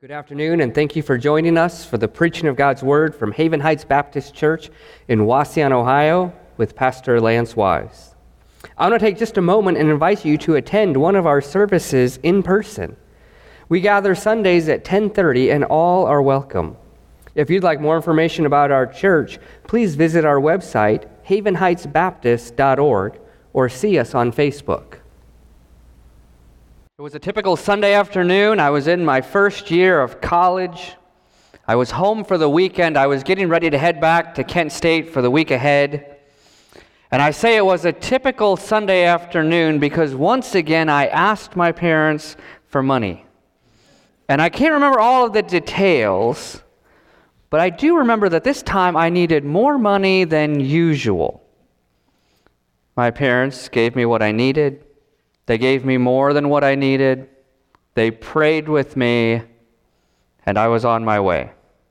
Good afternoon, and thank you for joining us for the preaching of God's Word from Haven Heights Baptist Church in Wauseon, Ohio, with Pastor Lance Wise. I want to take just a moment and invite you to attend one of our services in person. We gather Sundays at 10:30, and all are welcome. If you'd like more information about our church, please visit our website, havenheightsbaptist.org, or see us on Facebook. It was a typical Sunday afternoon. I was in my first year of college. I was home for the weekend. I was getting ready to head back to Kent State for the week ahead. And I say it was a typical Sunday afternoon because once again I asked my parents for money. And I can't remember all of the details, but I do remember that this time I needed more money than usual. My parents gave me what I needed. They gave me more than what I needed. They prayed with me, and I was on my way.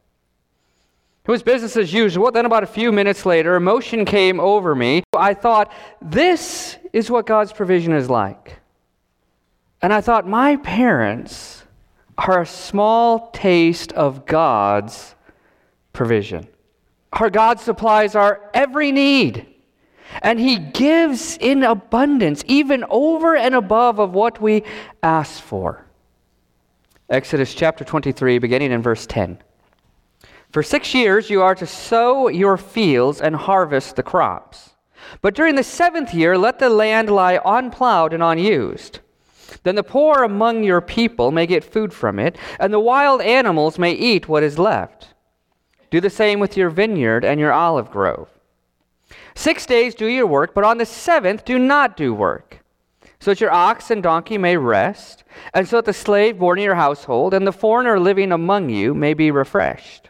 It was business as usual. Then about a few minutes later, emotion came over me. I thought, this is what God's provision is like. And I thought, my parents are a small taste of God's provision. Our God supplies our every need. And He gives in abundance, even over and above of what we ask for. Exodus chapter 23, beginning in verse 10. For 6 years you are to sow your fields and harvest the crops. But during the 7th year, let the land lie unplowed and unused. Then the poor among your people may get food from it, and the wild animals may eat what is left. Do the same with your vineyard and your olive grove. 6 days do your work, but on the 7th do not do work, so that your ox and donkey may rest, and so that the slave born in your household and the foreigner living among you may be refreshed.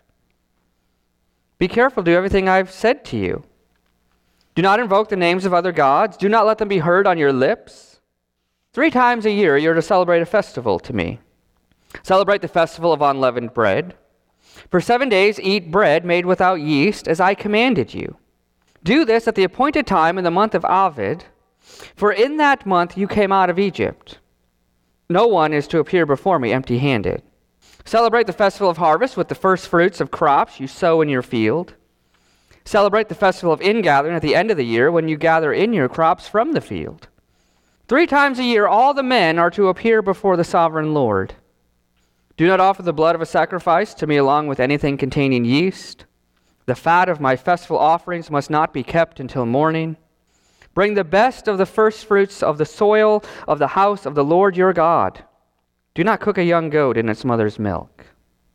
Be careful to do everything I've said to you. Do not invoke the names of other gods. Do not let them be heard on your lips. 3 times a year you're to celebrate a festival to me. Celebrate the festival of unleavened bread. For 7 days eat bread made without yeast, as I commanded you. Do this at the appointed time in the month of Aviv, for in that month you came out of Egypt. No one is to appear before me empty-handed. Celebrate the festival of harvest with the first fruits of crops you sow in your field. Celebrate the festival of ingathering at the end of the year when you gather in your crops from the field. 3 times a year all the men are to appear before the sovereign Lord. Do not offer the blood of a sacrifice to me along with anything containing yeast. The fat of my festival offerings must not be kept until morning. Bring the best of the first fruits of the soil of the house of the Lord your God. Do not cook a young goat in its mother's milk.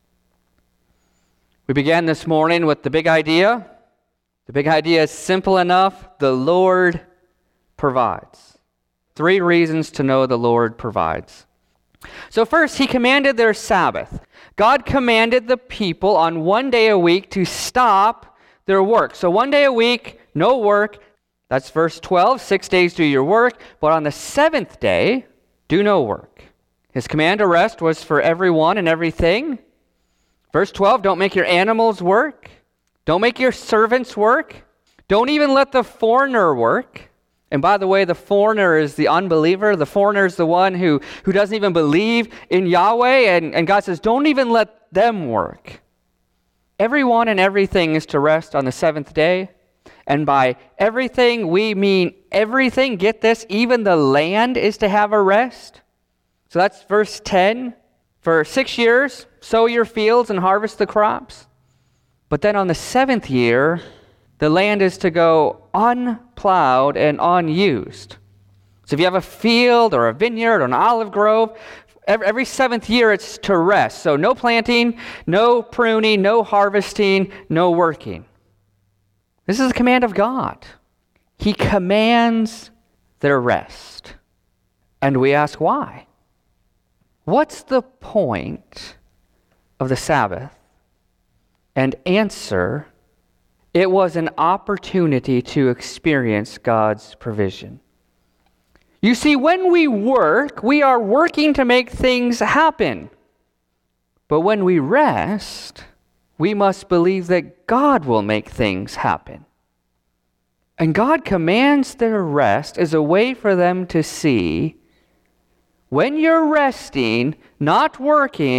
We began this morning with the big idea. The big idea is simple enough. The Lord provides. 3 reasons to know the Lord provides. So first, He commanded their Sabbath. God commanded the people on 1 day a week to stop their work. So 1 day a week, no work. That's verse 12. 6 days do your work, but on the 7th day, do no work. His command to rest was for everyone and everything. Verse 12, don't make your animals work. Don't make your servants work. Don't even let the foreigner work. And by the way, the foreigner is the unbeliever. The foreigner is the one who doesn't even believe in Yahweh. And God says, don't even let them work. Everyone and everything is to rest on the 7th day. And by everything, we mean everything. Get this, even the land is to have a rest. So that's verse 10. For 6 years, sow your fields and harvest the crops. But then on the 7th year, the land is to go unplowed and unused. So if you have a field or a vineyard or an olive grove, every 7th year it's to rest. So no planting, no pruning, no harvesting, no working. This is the command of God. He commands their rest. And we ask why? What's the point of the Sabbath? And answer, it was an opportunity to experience God's provision. You see, when we work, we are working to make things happen. But when we rest, we must believe that God will make things happen. And God commands their rest as a way for them to see when you're resting, not working,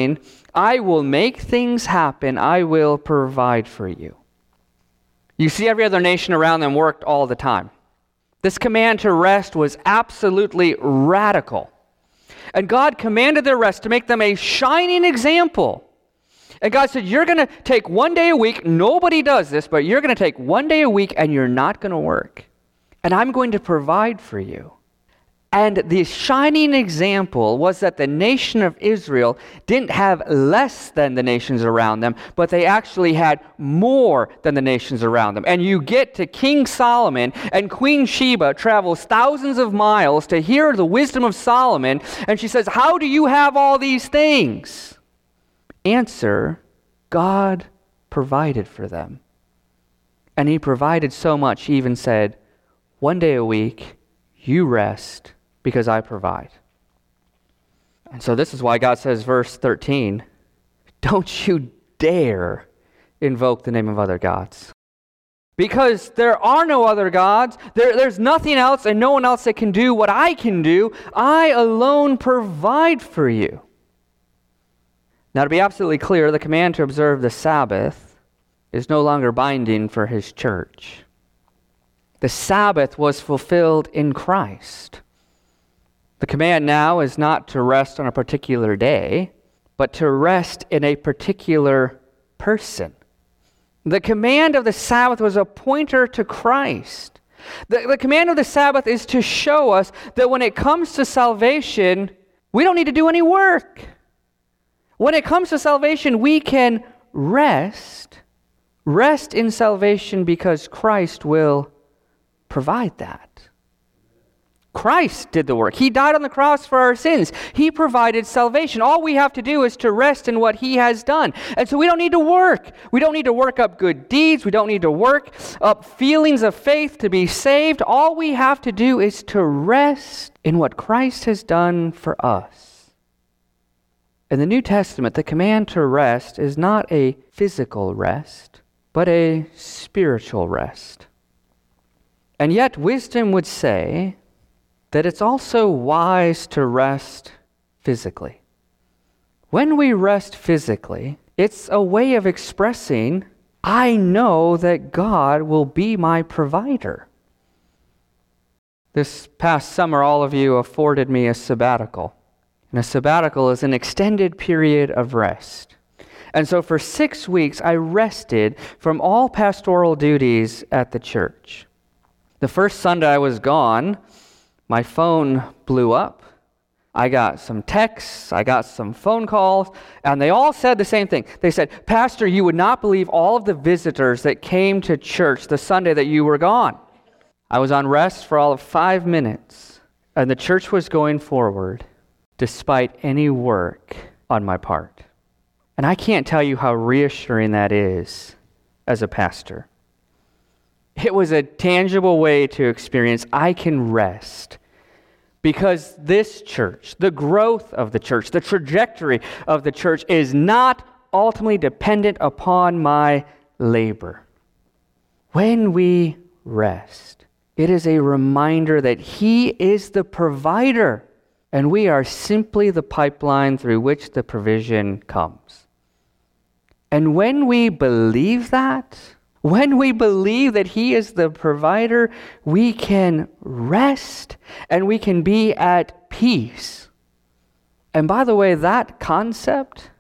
I will make things happen. I will provide for you. You see, every other nation around them worked all the time. This command to rest was absolutely radical. And God commanded their rest to make them a shining example. And God said, you're going to take one day a week. Nobody does this, but you're going to take one day a week and you're not going to work. And I'm going to provide for you. And the shining example was that the nation of Israel didn't have less than the nations around them, but they actually had more than the nations around them. And you get to King Solomon, and Queen Sheba travels thousands of miles to hear the wisdom of Solomon, and she says, how do you have all these things? Answer, God provided for them. And he provided so much, he even said, one day a week, you rest because I provide. And so this is why God says, verse 13, don't you dare invoke the name of other gods. Because there are no other gods, there's nothing else and no one else that can do what I can do. I alone provide for you. Now, to be absolutely clear, the command to observe the Sabbath is no longer binding for his church. The Sabbath was fulfilled in Christ. The command now is not to rest on a particular day, but to rest in a particular person. The command of the Sabbath was a pointer to Christ. The command of the Sabbath is to show us that when it comes to salvation, we don't need to do any work. When it comes to salvation, we can rest in salvation because Christ will provide that. Christ did the work. He died on the cross for our sins. He provided salvation. All we have to do is to rest in what he has done. And so we don't need to work. We don't need to work up good deeds. We don't need to work up feelings of faith to be saved. All we have to do is to rest in what Christ has done for us. In the New Testament, the command to rest is not a physical rest, but a spiritual rest. And yet, wisdom would say that it's also wise to rest physically. When we rest physically, it's a way of expressing, I know that God will be my provider. This past summer, all of you afforded me a sabbatical. And a sabbatical is an extended period of rest. And so for 6 weeks, I rested from all pastoral duties at the church. The first Sunday I was gone, my phone blew up. I got some texts, I got some phone calls, and they all said the same thing. They said, Pastor, you would not believe all of the visitors that came to church the Sunday that you were gone. I was on rest for all of 5 minutes, and the church was going forward despite any work on my part. And I can't tell you how reassuring that is as a pastor. It was a tangible way to experience I can rest because this church, the growth of the church, the trajectory of the church is not ultimately dependent upon my labor. When we rest, it is a reminder that He is the provider and we are simply the pipeline through which the provision comes. And when we believe that, when we believe that He is the provider, we can rest and we can be at peace. And by the way, that concept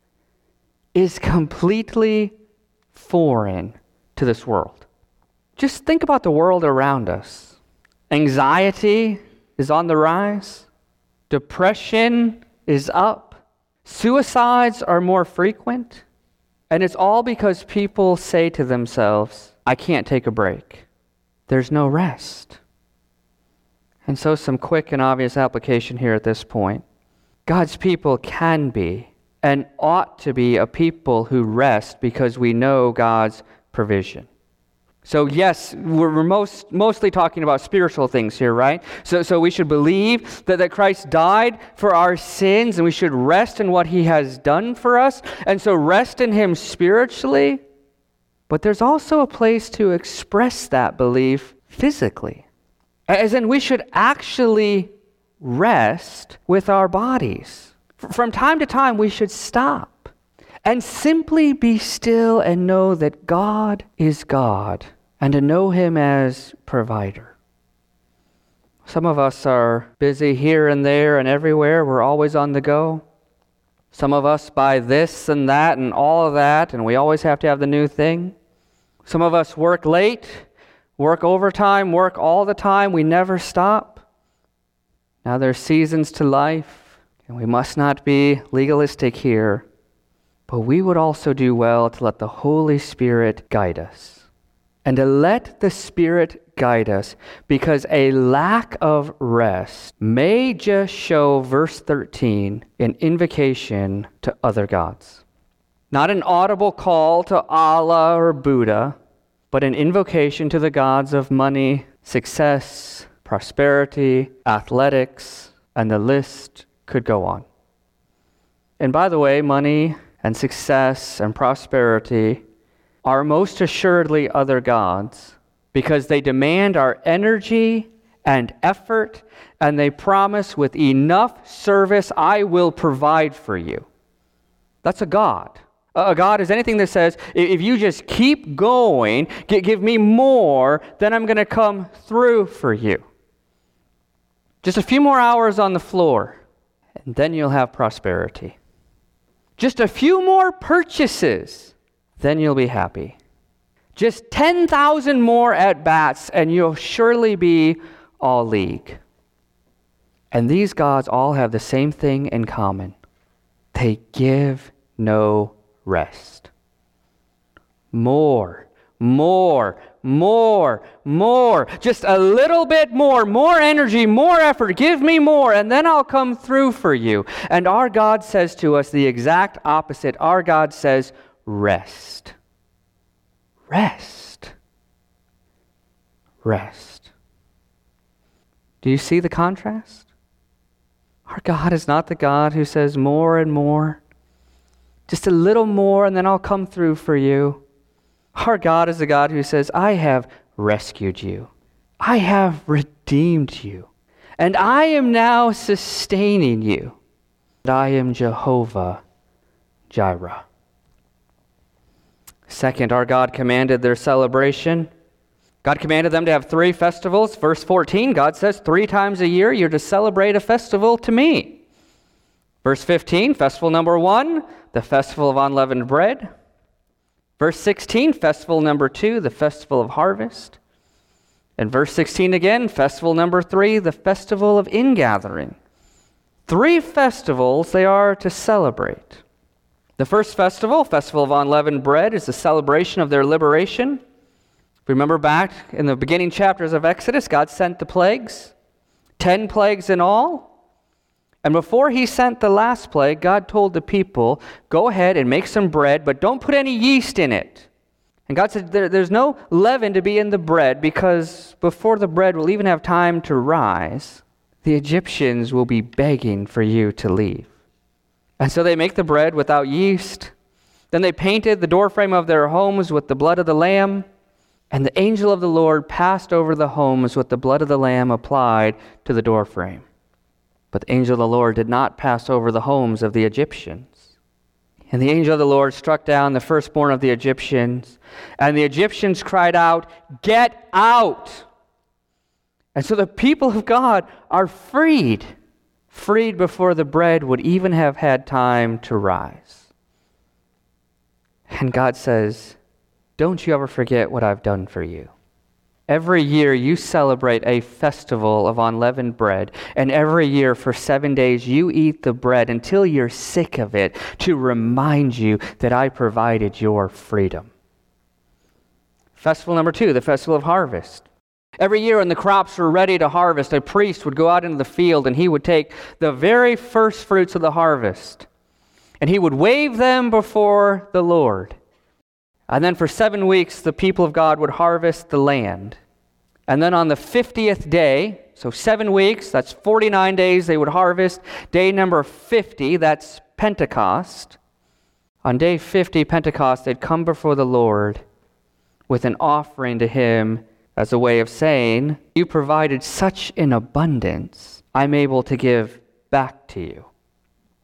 is completely foreign to this world. Just think about the world around us. Anxiety is on the rise. Depression is up. Suicides are more frequent. And it's all because people say to themselves, I can't take a break. There's no rest. And so some quick and obvious application here at this point. God's people can be and ought to be a people who rest because we know God's provision. So yes, we're mostly talking about spiritual things here, right? So we should believe that Christ died for our sins and we should rest in what He has done for us. And so rest in Him spiritually. But there's also a place to express that belief physically. As in we should actually rest with our bodies. From time to time we should stop and simply be still and know that God is God, and to know Him as provider. Some of us are busy here and there and everywhere. We're always on the go. Some of us buy this and that and all of that, and we always have to have the new thing. Some of us work late, work overtime, work all the time. We never stop. Now there's seasons to life, and we must not be legalistic here. But we would also do well to let the Holy Spirit guide us. And to let the Spirit guide us, because a lack of rest may just show, verse 13, an invocation to other gods. Not an audible call to Allah or Buddha, but an invocation to the gods of money, success, prosperity, athletics, and the list could go on. And by the way, money and success and prosperity are most assuredly other gods, because they demand our energy and effort, and they promise with enough service, I will provide for you. That's a god. A god is anything that says, if you just keep going, give me more, then I'm going to come through for you. Just a few more hours on the floor, and then you'll have prosperity. Just a few more purchases, then you'll be happy. Just 10,000 more at-bats, and you'll surely be all league. And these gods all have the same thing in common. They give no rest. More. Just a little bit more energy, more effort. Give me more, and then I'll come through for you. And our God says to us the exact opposite. Our God says, rest. Rest. Do you see the contrast? Our God is not the God who says more and more. Just a little more, and then I'll come through for you. Our God is the God who says, I have rescued you. I have redeemed you. And I am now sustaining you. I am Jehovah Jireh. Second, our God commanded their celebration. God commanded them to have 3 festivals. Verse 14, God says 3 times a year you're to celebrate a festival to me. Verse 15, festival number 1, the festival of unleavened bread. Verse 16, festival number 2, the festival of harvest. And verse 16 again, festival number 3, the festival of ingathering. 3 festivals they are to celebrate. The first festival, festival of unleavened bread, is the celebration of their liberation. Remember back in the beginning chapters of Exodus, God sent the plagues, 10 plagues in all. And before he sent the last plague, God told the people, go ahead and make some bread, but don't put any yeast in it. And God said, there's no leaven to be in the bread, because before the bread will even have time to rise, the Egyptians will be begging for you to leave. And so they make the bread without yeast. Then they painted the doorframe of their homes with the blood of the lamb. And the angel of the Lord passed over the homes with the blood of the lamb applied to the doorframe. But the angel of the Lord did not pass over the homes of the Egyptians. And the angel of the Lord struck down the firstborn of the Egyptians. And the Egyptians cried out, get out! And so the people of God are freed before the bread would even have had time to rise. And God says, don't you ever forget what I've done for you. Every year you celebrate a festival of unleavened bread, and every year for 7 days you eat the bread until you're sick of it, to remind you that I provided your freedom. Festival number 2, the festival of harvest. Every year when the crops were ready to harvest, a priest would go out into the field and he would take the very first fruits of the harvest and he would wave them before the Lord. And then for 7 weeks, the people of God would harvest the land. And then on the 50th day, so 7 weeks, that's 49 days they would harvest. Day number 50, that's Pentecost. On day 50, Pentecost, they'd come before the Lord with an offering to him as a way of saying, you provided such an abundance, I'm able to give back to you.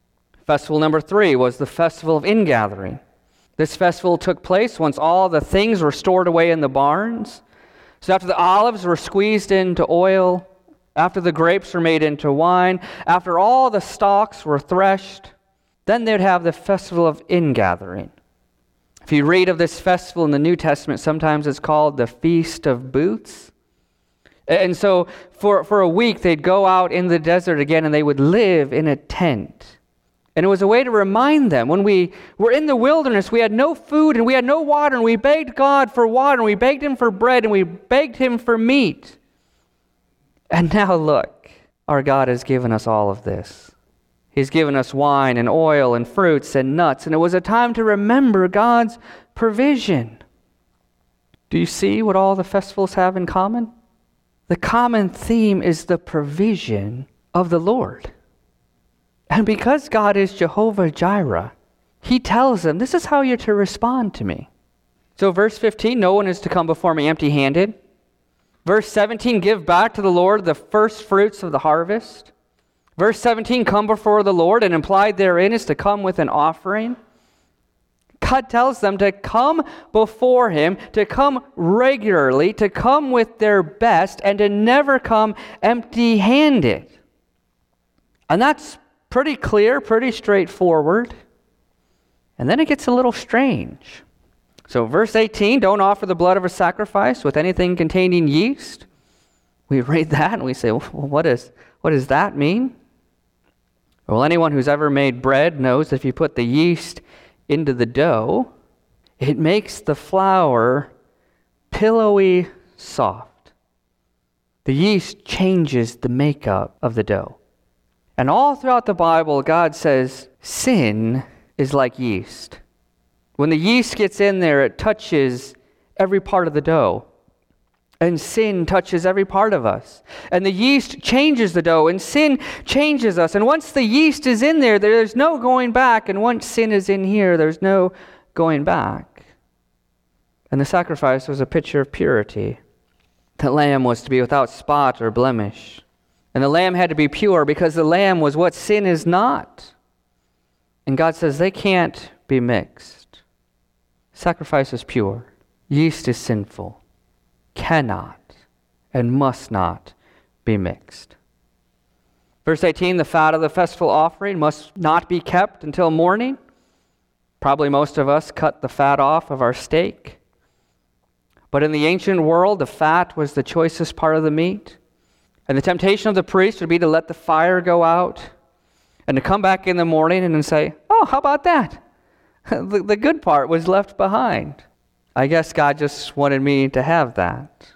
Festival number 3 was the Festival of Ingathering. This festival took place once all the things were stored away in the barns. So after the olives were squeezed into oil, after the grapes were made into wine, after all the stalks were threshed, then they'd have the Festival of Ingathering. If you read of this festival in the New Testament, sometimes it's called the Feast of Booths. And so for a week, they'd go out in the desert again, and they would live in a tent. And it was a way to remind them, when we were in the wilderness, we had no food and we had no water, and we begged God for water, and we begged Him for bread, and we begged Him for meat. And now look, our God has given us all of this. He's given us wine and oil and fruits and nuts, and it was a time to remember God's provision. Do you see what all the festivals have in common? The common theme is the provision of the Lord. And because God is Jehovah Jireh, He tells them, this is how you're to respond to me. So verse 15, no one is to come before me empty-handed. Verse 17, give back to the Lord the first fruits of the harvest. Verse 17, come before the Lord, and implied therein is to come with an offering. God tells them to come before Him, to come regularly, to come with their best, and to never come empty-handed. And that's pretty clear, pretty straightforward. And then it gets a little strange. So verse 18, don't offer the blood of a sacrifice with anything containing yeast. We read that and we say, well, what does that mean? Well, anyone who's ever made bread knows if you put the yeast into the dough, it makes the flour pillowy soft. The yeast changes the makeup of the dough. And all throughout the Bible, God says, sin is like yeast. When the yeast gets in there, it touches every part of the dough. And sin touches every part of us. And the yeast changes the dough, and sin changes us. And once the yeast is in there, there's no going back. And once sin is in here, there's no going back. And the sacrifice was a picture of purity. The lamb was to be without spot or blemish. And the lamb had to be pure because the lamb was what sin is not. And God says they can't be mixed. Sacrifice is pure. Yeast is sinful. Cannot and must not be mixed. Verse 18, the fat of the festival offering must not be kept until morning. Probably most of us cut the fat off of our steak. But in the ancient world, the fat was the choicest part of the meat. And the temptation of the priest would be to let the fire go out and to come back in the morning and then say, oh, how about that? The good part was left behind. I guess God just wanted me to have that.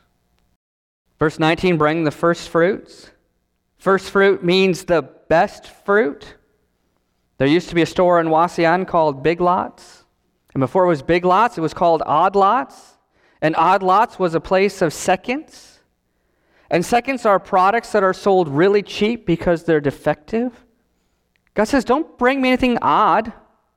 Verse 19, bring the first fruits. First fruit means the best fruit. There used to be a store in Wauseon called Big Lots. And before it was Big Lots, it was called Odd Lots. And Odd Lots was a place of seconds. And seconds are products that are sold really cheap because they're defective. God says, don't bring me anything odd.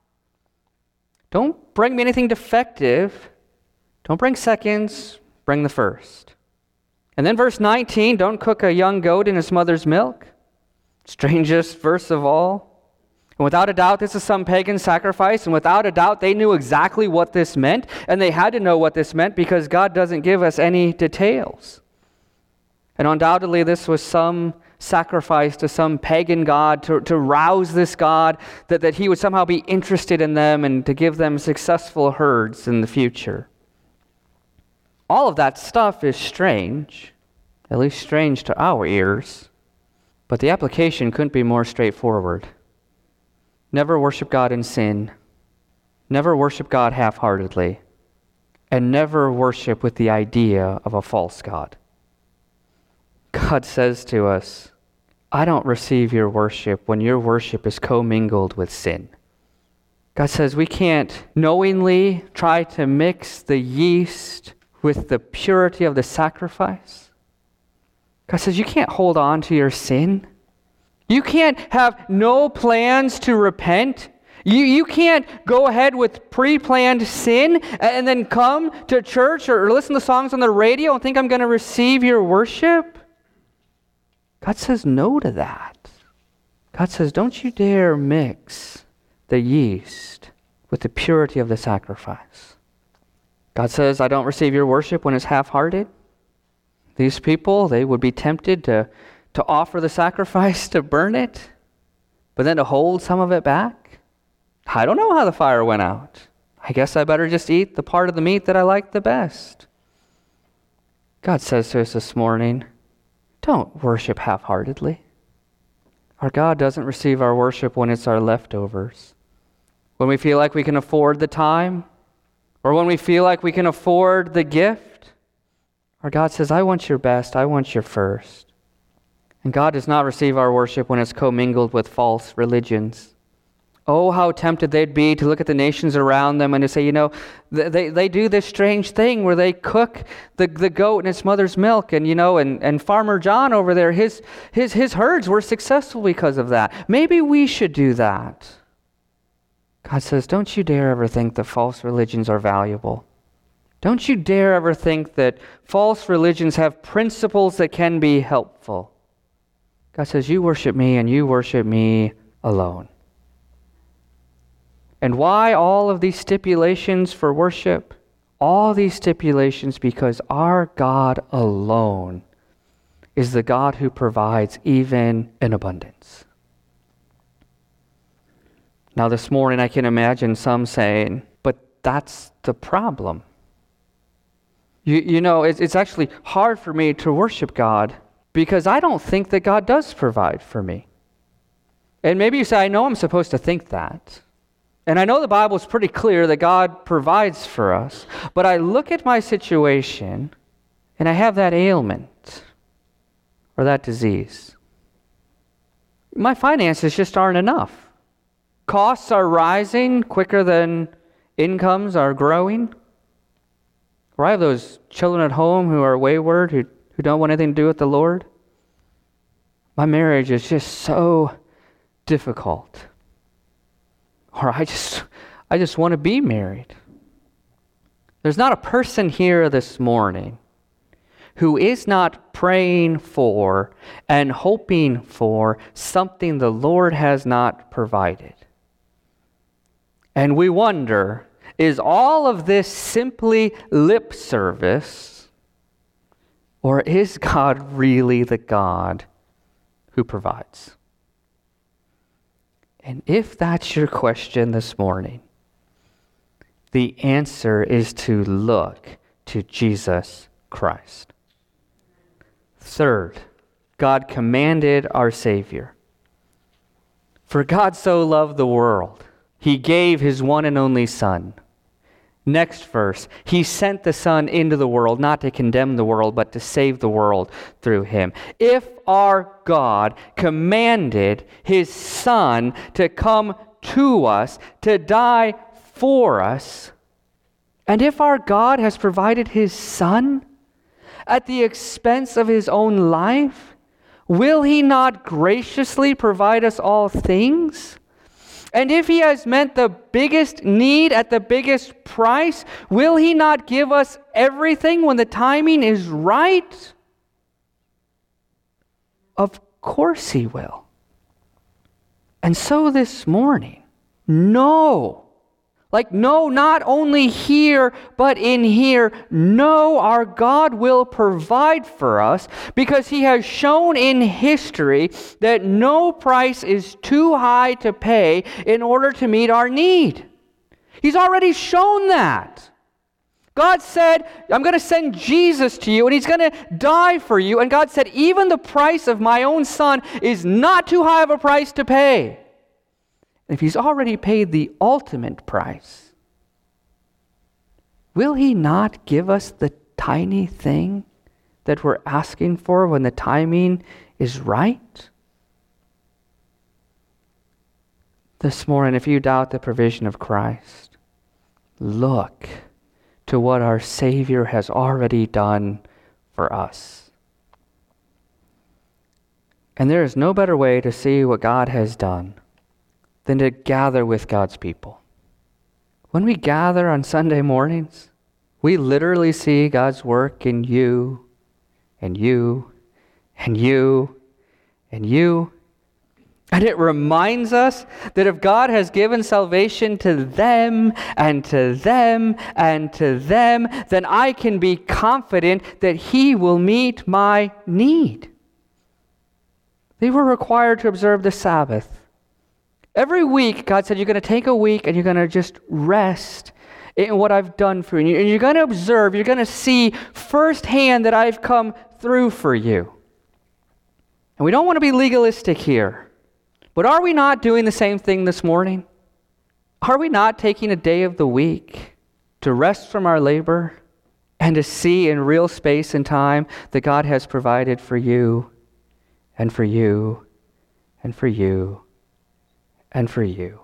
Don't bring me anything defective. Don't bring seconds, bring the first. And then verse 19, don't cook a young goat in its mother's milk. Strangest verse of all. And without a doubt, this is some pagan sacrifice. And without a doubt, they knew exactly what this meant. And they had to know what this meant because God doesn't give us any details. And undoubtedly, this was some sacrifice to some pagan god to rouse this god that he would somehow be interested in them and to give them successful herds in the future. All of that stuff is strange, at least strange to our ears, but the application couldn't be more straightforward. Never worship God in sin, never worship God half-heartedly, and never worship with the idea of a false god. God says to us, I don't receive your worship when your worship is commingled with sin. God says we can't knowingly try to mix the yeast with the purity of the sacrifice. God says you can't hold on to your sin. You can't have no plans to repent. You can't go ahead with pre-planned sin and then come to church or listen to songs on the radio and think I'm going to receive your worship. God says no to that. God says, don't you dare mix the yeast with the purity of the sacrifice. God says, I don't receive your worship when it's half-hearted. These people, they would be tempted to offer the sacrifice, to burn it, but then to hold some of it back. I don't know how the fire went out. I guess I better just eat the part of the meat that I like the best. God says to us this morning, don't worship half-heartedly. Our God doesn't receive our worship when it's our leftovers. When we feel like we can afford the time, or when we feel like we can afford the gift. Our God says, I want your best, I want your first. And God does not receive our worship when it's commingled with false religions. Oh, how tempted they'd be to look at the nations around them and to say, they do this strange thing where they cook the goat in its mother's milk. And, and Farmer John over there, his herds were successful because of that. Maybe we should do that. God says, don't you dare ever think that false religions are valuable. Don't you dare ever think that false religions have principles that can be helpful. God says, you worship me and you worship me alone. And why all of these stipulations for worship? All these stipulations because our God alone is the God who provides even in abundance. Now this morning I can imagine some saying, but that's the problem. It's actually hard for me to worship God because I don't think that God does provide for me. And maybe you say, I know I'm supposed to think that. And I know the Bible is pretty clear that God provides for us. But I look at my situation and I have that ailment or that disease. My finances just aren't enough. Costs are rising quicker than incomes are growing. Or I have those children at home who are wayward, who don't want anything to do with the Lord. My marriage is just so difficult. Or I just want to be married. There's not a person here this morning who is not praying for and hoping for something the Lord has not provided. And we wonder, is all of this simply lip service, or is God really the God who provides? And if that's your question this morning, the answer is to look to Jesus Christ. Third, God commanded our Savior. For God so loved the world, He gave His one and only Son. Next verse, He sent the Son into the world, not to condemn the world, but to save the world through Him. If our God commanded His Son to come to us, to die for us, and if our God has provided His Son at the expense of His own life, will He not graciously provide us all things? And if He has met the biggest need at the biggest price, will He not give us everything when the timing is right? Of course He will. And so this morning, no, not only here, but in here, no, our God will provide for us because He has shown in history that no price is too high to pay in order to meet our need. He's already shown that. God said, I'm going to send Jesus to you and He's going to die for you. And God said, even the price of my own Son is not too high of a price to pay. If He's already paid the ultimate price, will He not give us the tiny thing that we're asking for when the timing is right? This morning, if you doubt the provision of Christ, look to what our Savior has already done for us. And there is no better way to see what God has done than to gather with God's people. When we gather on Sunday mornings, we literally see God's work in you, and you, and you, and you. And it reminds us that if God has given salvation to them and to them and to them, then I can be confident that He will meet my need. They were required to observe the Sabbath. Every week, God said, you're going to take a week and you're going to just rest in what I've done for you. And you're going to observe, you're going to see firsthand that I've come through for you. And we don't want to be legalistic here. But are we not doing the same thing this morning? Are we not taking a day of the week to rest from our labor and to see in real space and time that God has provided for you and for you and for you and for you?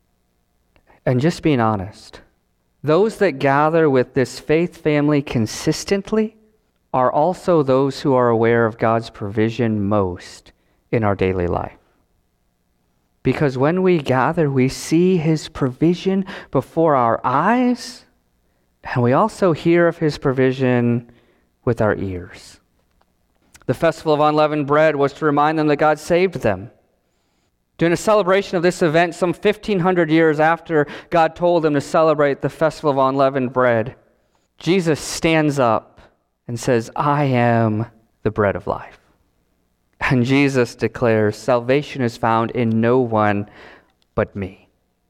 And just being honest, those that gather with this faith family consistently are also those who are aware of God's provision most in our daily life. Because when we gather, we see His provision before our eyes, and we also hear of His provision with our ears. The Festival of Unleavened Bread was to remind them that God saved them. During a celebration of this event, some 1,500 years after God told them to celebrate the Festival of Unleavened Bread, Jesus stands up and says, I am the bread of life. And Jesus declares, salvation is found in no one but me.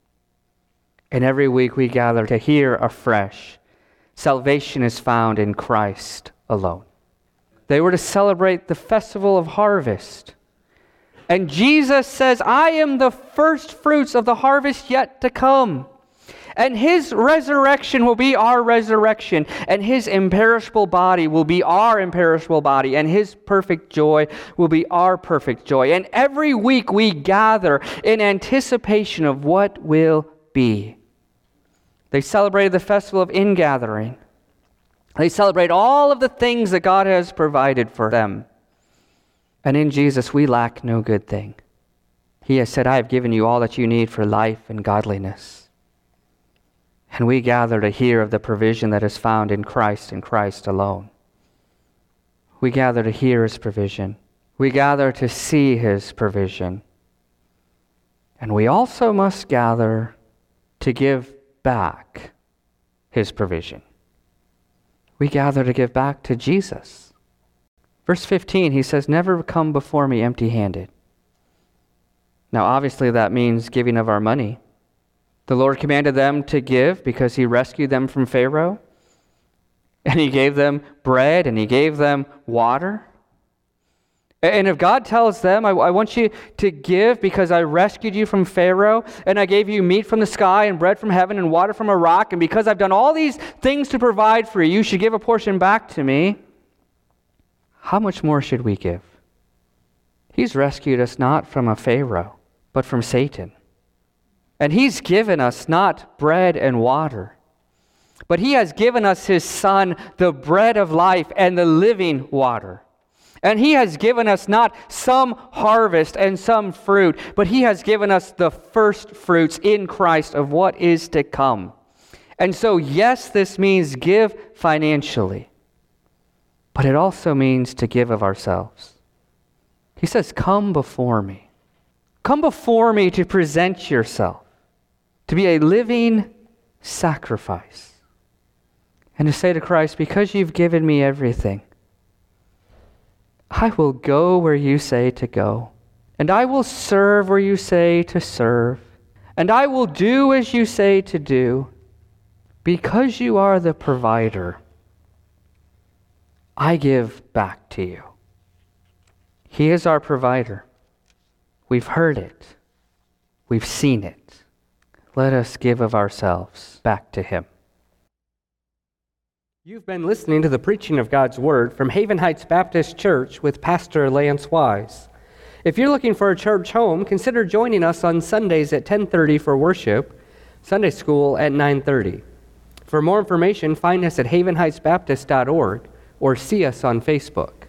And every week we gather to hear afresh, salvation is found in Christ alone. They were to celebrate the festival of harvest. And Jesus says, I am the first fruits of the harvest yet to come. And His resurrection will be our resurrection, and His imperishable body will be our imperishable body, and His perfect joy will be our perfect joy. And every week we gather in anticipation of what will be. They celebrated the festival of ingathering. They celebrate all of the things that God has provided for them. And in Jesus we lack no good thing. He has said, I have given you all that you need for life and godliness. And we gather to hear of the provision that is found in Christ and Christ alone. We gather to hear His provision. We gather to see His provision. And we also must gather to give back His provision. We gather to give back to Jesus. Verse 15, He says, never come before me empty-handed. Now, obviously, that means giving of our money. The Lord commanded them to give because He rescued them from Pharaoh. And He gave them bread and He gave them water. And if God tells them, I want you to give because I rescued you from Pharaoh, and I gave you meat from the sky and bread from heaven and water from a rock, and because I've done all these things to provide for you, you should give a portion back to me. How much more should we give? He's rescued us not from a Pharaoh, but from Satan. And He's given us not bread and water, but He has given us His Son, the bread of life and the living water. And He has given us not some harvest and some fruit, but He has given us the first fruits in Christ of what is to come. And so, yes, this means give financially, but it also means to give of ourselves. He says, come before me. Come before me to present yourself, to be a living sacrifice. And to say to Christ, because you've given me everything, I will go where you say to go, and I will serve where you say to serve, and I will do as you say to do, because you are the provider. I give back to you. He is our provider. We've heard it. We've seen it. Let us give of ourselves back to Him. You've been listening to the preaching of God's Word from Haven Heights Baptist Church with Pastor Lance Wise. If you're looking for a church home, consider joining us on Sundays at 10:30 for worship, Sunday school at 9:30. For more information, find us at havenheightsbaptist.org or see us on Facebook.